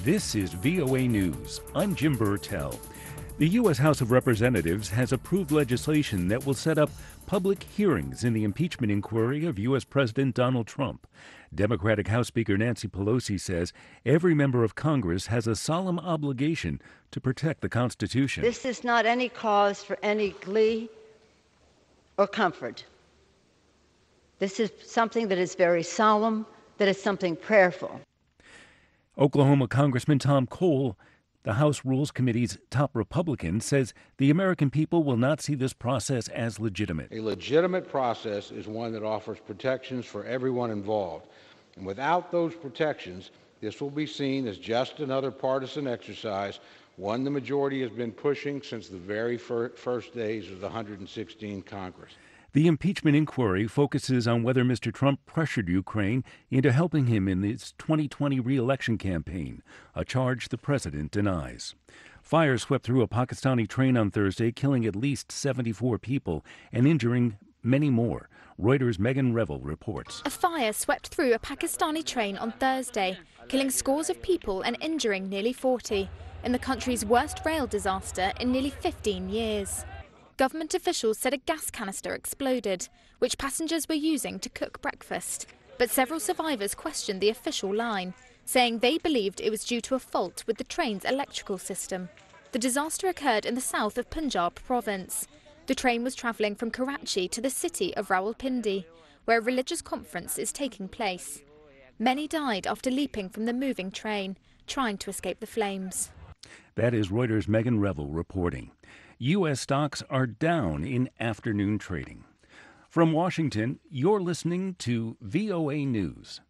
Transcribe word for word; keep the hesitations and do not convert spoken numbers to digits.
This is V O A News. I'm Jim Burtell. The U S House of Representatives has approved legislation that will set up public hearings in the impeachment inquiry of U S. President Donald Trump. Democratic House Speaker Nancy Pelosi says every member of Congress has a solemn obligation to protect the Constitution. This is not any cause for any glee or comfort. This is something that is very solemn, that is something prayerful. Oklahoma Congressman Tom Cole, the House Rules Committee's top Republican, says the American people will not see this process as legitimate. A legitimate process is one that offers protections for everyone involved. And without those protections, this will be seen as just another partisan exercise, one the majority has been pushing since the very fir- first days of the one hundred sixteenth Congress. The impeachment inquiry focuses on whether Mister Trump pressured Ukraine into helping him in his twenty twenty re-election campaign, a charge the president denies. Fire swept through a Pakistani train on Thursday, killing at least seventy-four people and injuring many more. Reuters' Megan Revel reports. A fire swept through a Pakistani train on Thursday, killing scores of people and injuring nearly forty, in the country's worst rail disaster in nearly fifteen years. Government officials said a gas canister exploded, which passengers were using to cook breakfast. But several survivors questioned the official line, saying they believed it was due to a fault with the train's electrical system. The disaster occurred in the south of Punjab province. The train was travelling from Karachi to the city of Rawalpindi, where a religious conference is taking place. Many died after leaping from the moving train, trying to escape the flames. That is Reuters' Megan Revel reporting. U S stocks are down in afternoon trading. From Washington, you're listening to V O A News.